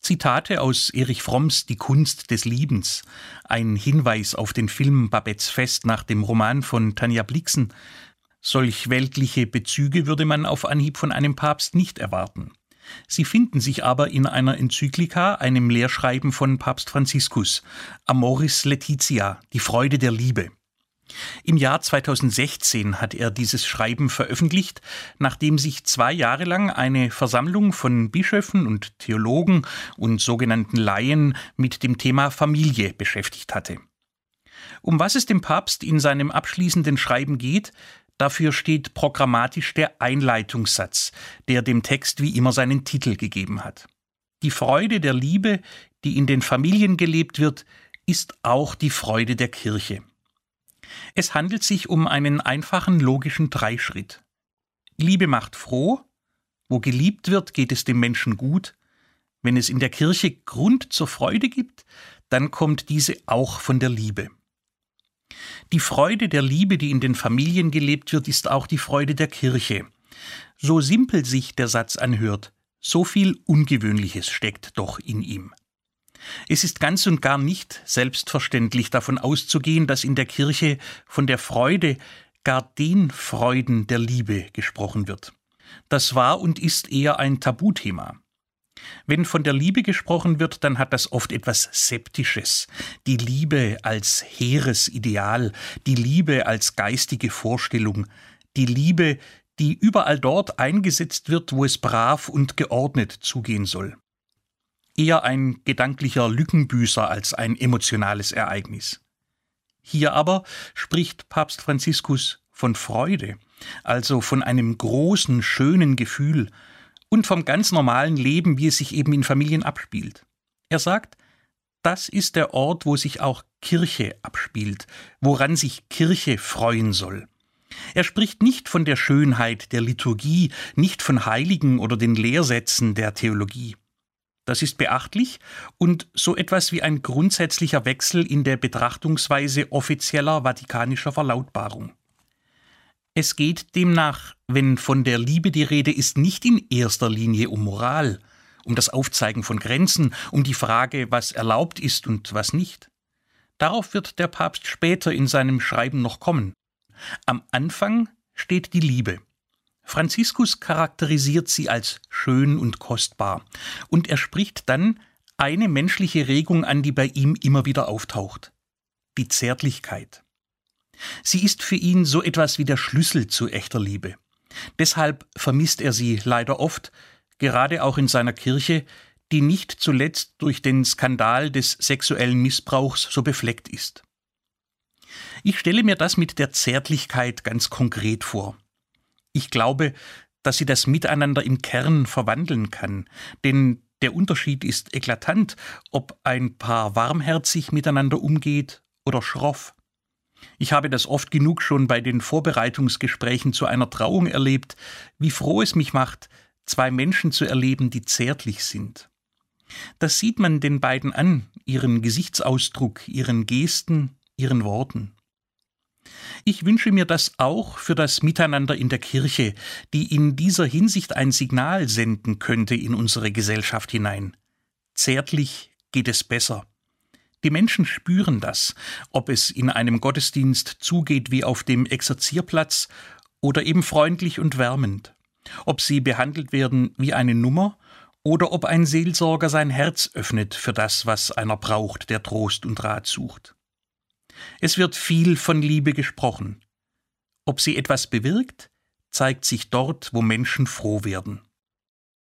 Zitate aus Erich Fromms Die Kunst des Liebens, ein Hinweis auf den Film Babettes Fest nach dem Roman von Tanja Blixen. Solch weltliche Bezüge würde man auf Anhieb von einem Papst nicht erwarten. Sie finden sich aber in einer Enzyklika, einem Lehrschreiben von Papst Franziskus, Amoris Laetitia, die Freude der Liebe. Im Jahr 2016 hat er dieses Schreiben veröffentlicht, nachdem sich 2 Jahre lang eine Versammlung von Bischöfen und Theologen und sogenannten Laien mit dem Thema Familie beschäftigt hatte. Um was es dem Papst in seinem abschließenden Schreiben geht, dafür steht programmatisch der Einleitungssatz, der dem Text wie immer seinen Titel gegeben hat. Die Freude der Liebe, die in den Familien gelebt wird, ist auch die Freude der Kirche. Es handelt sich um einen einfachen logischen Dreischritt. Liebe macht froh, wo geliebt wird, geht es dem Menschen gut. Wenn es in der Kirche Grund zur Freude gibt, dann kommt diese auch von der Liebe. Die Freude der Liebe, die in den Familien gelebt wird, ist auch die Freude der Kirche. So simpel sich der Satz anhört, so viel Ungewöhnliches steckt doch in ihm. Es ist ganz und gar nicht selbstverständlich davon auszugehen, dass in der Kirche von der Freude, gar den Freuden der Liebe gesprochen wird. Das war und ist eher ein Tabuthema. Wenn von der Liebe gesprochen wird, dann hat das oft etwas Septisches. Die Liebe als hehres Ideal, die Liebe als geistige Vorstellung, die Liebe, die überall dort eingesetzt wird, wo es brav und geordnet zugehen soll. Eher ein gedanklicher Lückenbüßer als ein emotionales Ereignis. Hier aber spricht Papst Franziskus von Freude, also von einem großen, schönen Gefühl und vom ganz normalen Leben, wie es sich eben in Familien abspielt. Er sagt, das ist der Ort, wo sich auch Kirche abspielt, woran sich Kirche freuen soll. Er spricht nicht von der Schönheit der Liturgie, nicht von Heiligen oder den Lehrsätzen der Theologie. Das ist beachtlich und so etwas wie ein grundsätzlicher Wechsel in der Betrachtungsweise offizieller vatikanischer Verlautbarung. Es geht demnach, wenn von der Liebe die Rede ist, nicht in erster Linie um Moral, um das Aufzeigen von Grenzen, um die Frage, was erlaubt ist und was nicht. Darauf wird der Papst später in seinem Schreiben noch kommen. Am Anfang steht die Liebe. Franziskus charakterisiert sie als schön und kostbar und er spricht dann eine menschliche Regung an, die bei ihm immer wieder auftaucht: die Zärtlichkeit. Sie ist für ihn so etwas wie der Schlüssel zu echter Liebe. Deshalb vermisst er sie leider oft, gerade auch in seiner Kirche, die nicht zuletzt durch den Skandal des sexuellen Missbrauchs so befleckt ist. Ich stelle mir das mit der Zärtlichkeit ganz konkret vor. Ich glaube, dass sie das Miteinander im Kern verwandeln kann, denn der Unterschied ist eklatant, ob ein Paar warmherzig miteinander umgeht oder schroff. Ich habe das oft genug schon bei den Vorbereitungsgesprächen zu einer Trauung erlebt, wie froh es mich macht, 2 Menschen zu erleben, die zärtlich sind. Das sieht man den beiden an, ihren Gesichtsausdruck, ihren Gesten, ihren Worten. Ich wünsche mir das auch für das Miteinander in der Kirche, die in dieser Hinsicht ein Signal senden könnte in unsere Gesellschaft hinein. Zärtlich geht es besser. Die Menschen spüren das, ob es in einem Gottesdienst zugeht wie auf dem Exerzierplatz oder eben freundlich und wärmend, ob sie behandelt werden wie eine Nummer oder ob ein Seelsorger sein Herz öffnet für das, was einer braucht, der Trost und Rat sucht. Es wird viel von Liebe gesprochen. Ob sie etwas bewirkt, zeigt sich dort, wo Menschen froh werden.